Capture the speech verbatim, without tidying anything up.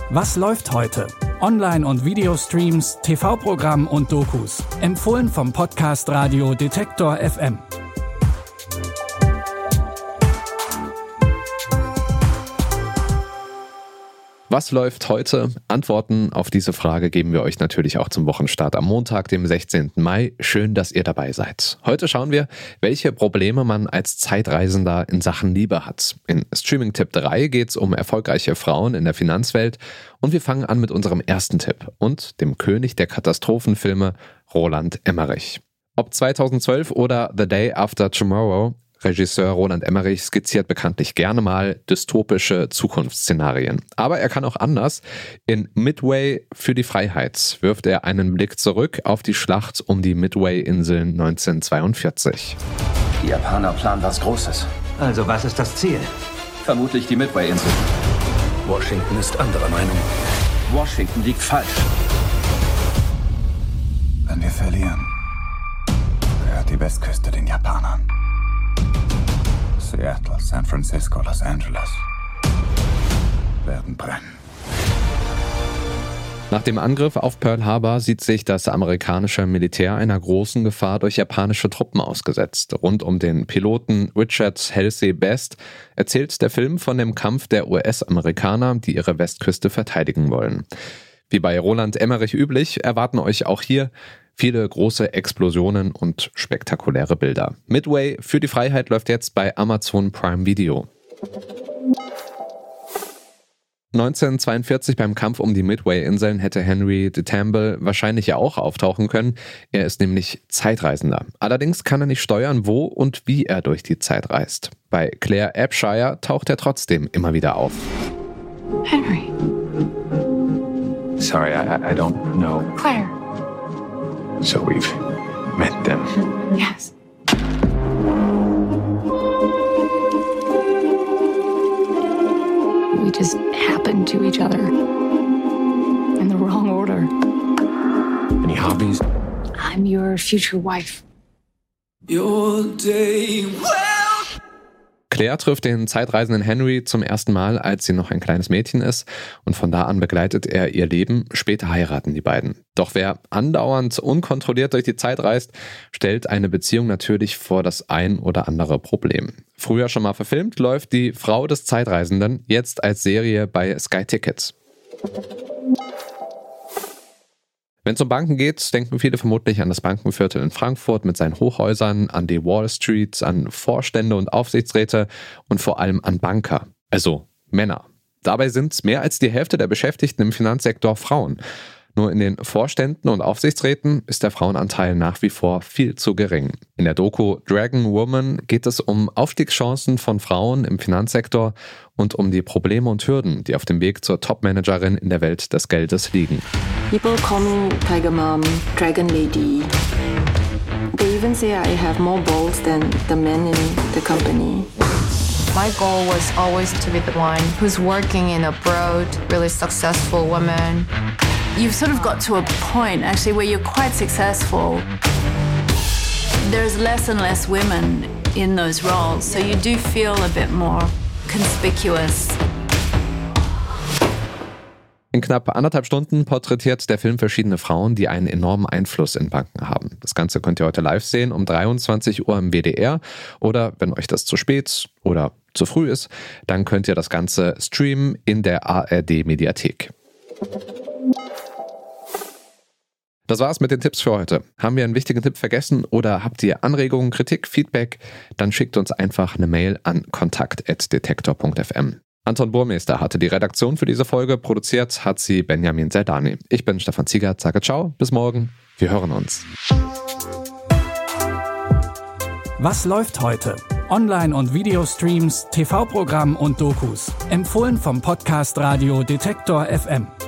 Was läuft heute? Online- und Videostreams, T V-Programm und Dokus. Empfohlen vom Podcast Radio Detektor F M. Was läuft heute? Antworten auf diese Frage geben wir euch natürlich auch zum Wochenstart am Montag, dem sechzehnten Mai. Schön, dass ihr dabei seid. Heute schauen wir, welche Probleme man als Zeitreisender in Sachen Liebe hat. In Streaming-Tipp drei geht es um erfolgreiche Frauen in der Finanzwelt und wir fangen an mit unserem ersten Tipp und dem König der Katastrophenfilme, Roland Emmerich. Ob zweitausendzwölf oder The Day After Tomorrow, Regisseur Roland Emmerich skizziert bekanntlich gerne mal dystopische Zukunftsszenarien. Aber er kann auch anders. In Midway für die Freiheit wirft er einen Blick zurück auf die Schlacht um die Midway-Inseln neunzehnhundertzweiundvierzig. Die Japaner planen was Großes. Also was ist das Ziel? Vermutlich die Midway-Inseln. Washington ist anderer Meinung. Washington liegt falsch. Wenn wir verlieren, gehört die Westküste den Japanern. Seattle, San Francisco, Los Angeles werden brennen. Nach dem Angriff auf Pearl Harbor sieht sich das amerikanische Militär einer großen Gefahr durch japanische Truppen ausgesetzt. Rund um den Piloten Richard Halsey Best erzählt der Film von dem Kampf der U S-Amerikaner, die ihre Westküste verteidigen wollen. Wie bei Roland Emmerich üblich, erwarten euch auch hier viele große Explosionen und spektakuläre Bilder. Midway für die Freiheit läuft jetzt bei Amazon Prime Video. neunzehnhundertzweiundvierzig beim Kampf um die Midway-Inseln hätte Henry de Tamble wahrscheinlich ja auch auftauchen können. Er ist nämlich Zeitreisender. Allerdings kann er nicht steuern, wo und wie er durch die Zeit reist. Bei Claire Abshire taucht er trotzdem immer wieder auf. Henry. Sorry, I, I don't know. Claire. So we've met them. Yes. We just happened to each other. In the wrong order. Any hobbies? I'm your future wife. Your day well. Claire trifft den zeitreisenden Henry zum ersten Mal, als sie noch ein kleines Mädchen ist, und von da an begleitet er ihr Leben. Später heiraten die beiden. Doch wer andauernd unkontrolliert durch die Zeit reist, stellt eine Beziehung natürlich vor das ein oder andere Problem. Früher schon mal verfilmt, läuft die Frau des Zeitreisenden jetzt als Serie bei Sky Tickets. Wenn es um Banken geht, denken viele vermutlich an das Bankenviertel in Frankfurt mit seinen Hochhäusern, an die Wall Street, an Vorstände und Aufsichtsräte und vor allem an Banker, also Männer. Dabei sind mehr als die Hälfte der Beschäftigten im Finanzsektor Frauen. Nur in den Vorständen und Aufsichtsräten ist der Frauenanteil nach wie vor viel zu gering. In der Doku Dragon Woman geht es um Aufstiegschancen von Frauen im Finanzsektor und um die Probleme und Hürden, die auf dem Weg zur Topmanagerin in der Welt des Geldes liegen. People call me Tiger Mom, Dragon Lady. They even say I have more balls than the men in the company. My goal was always to be the one who's working in a broad, really successful woman. You've sort of got to a point, actually, where you're quite successful. There's less and less women in those roles, so you do feel a bit more conspicuous. In knapp anderthalb Stunden porträtiert der Film verschiedene Frauen, die einen enormen Einfluss in Banken haben. Das Ganze könnt ihr heute live sehen um dreiundzwanzig Uhr im W D R. Oder wenn euch das zu spät oder zu früh ist, dann könnt ihr das Ganze streamen in der A R D-Mediathek. Das war's mit den Tipps für heute. Haben wir einen wichtigen Tipp vergessen oder habt ihr Anregungen, Kritik, Feedback? Dann schickt uns einfach eine Mail an kontakt at detektor punkt f m. Anton Burmeister hatte die Redaktion für diese Folge, produziert hat sie Benjamin Zeldani. Ich bin Stefan Ziegert, sage ciao, bis morgen, wir hören uns. Was läuft heute? Online- und Videostreams, T V-Programm und Dokus. Empfohlen vom Podcast Radio Detektor F M.